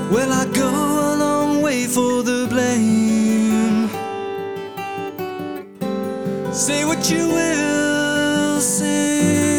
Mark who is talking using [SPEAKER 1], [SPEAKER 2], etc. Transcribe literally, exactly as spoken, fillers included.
[SPEAKER 1] Well, I go a long way for the blame. Say what you will say.